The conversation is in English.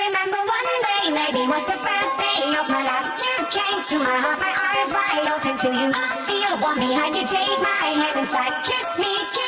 remember one day, maybe was the first day of my life. You came to my heart, my eyes wide open to you. I feel warm behind you, take my hand inside. Kiss me,